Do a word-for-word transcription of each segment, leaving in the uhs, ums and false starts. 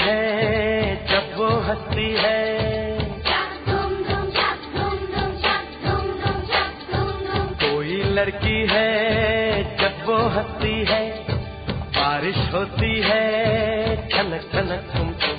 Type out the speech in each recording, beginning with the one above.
है जब वो हंसती है। कोई लड़की है जब वो हंसती है, बारिश होती है छनक छनक छुम छुम।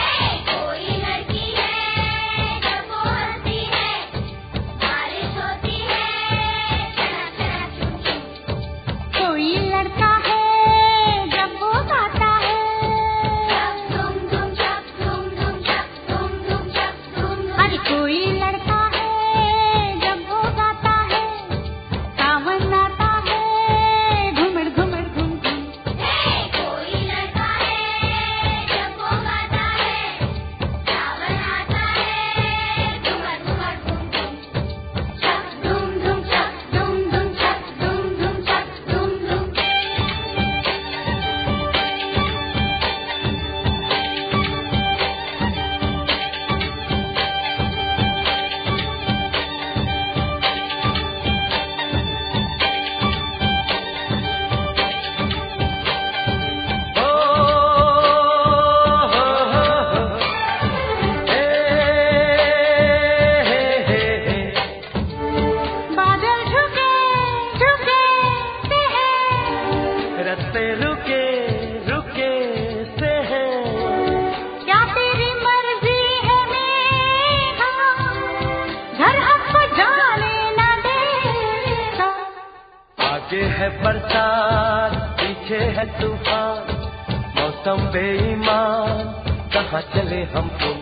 आगे है बरसात, पीछे है तूफान, मौसम बेईमान, कहाँ चले हम तुम।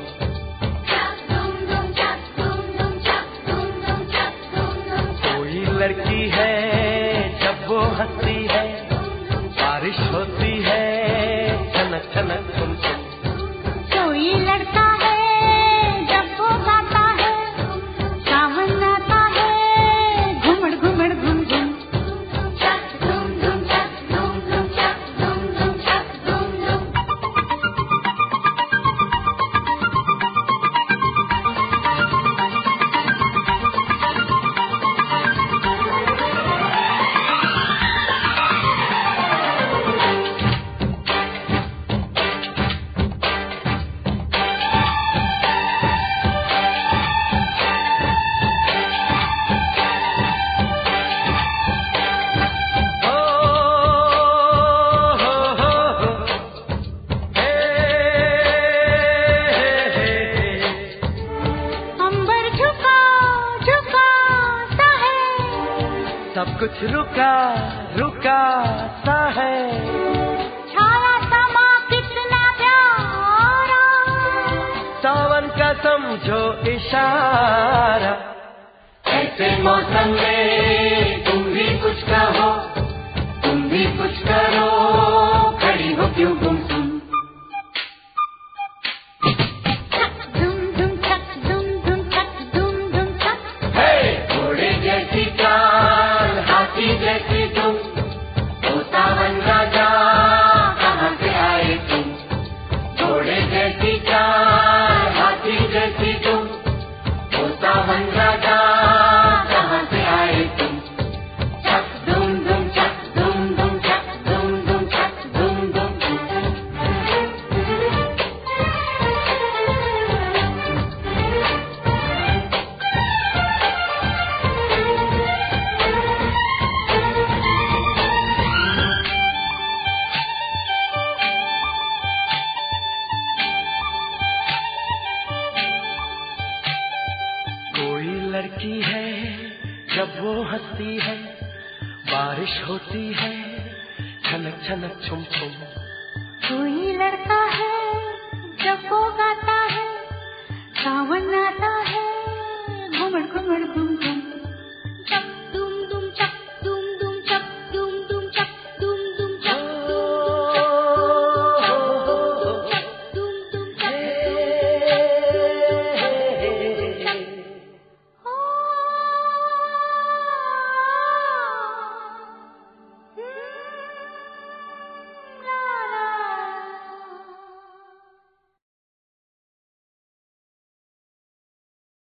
कोई लड़की है जब वो हंसती है, बारिश होती है छनक छनक छुम छुम। कोई लड़का है जब वो गाता है, सावन आता है घुमड़ घुमड़ घुम घुम। सब कुछ रुका रुका सा है, छाया समा कितना प्यारा, सावन का समझो इशारा। ऐसे मौसम में तुम भी कुछ कहो, तुम भी कुछ करो, खड़ी हो क्यों गुमसुम। जैसी तुम ओ सावन राजा, कहाँ से आए तुम। घोड़े जैसी चाल, हाथी जैसी तुम, ओ सावन राजा, कहाँ से आए तुम। चक दुम दुम चक दुम दुम चक दुम दुम चक दुम दुम। लड़की है जब वो हंसती है, बारिश होती है छनक छनक छुम छुम। कोई लड़का है जब वो गाता है, सावन आता है घुमड़ घुमड़ घुम घुम।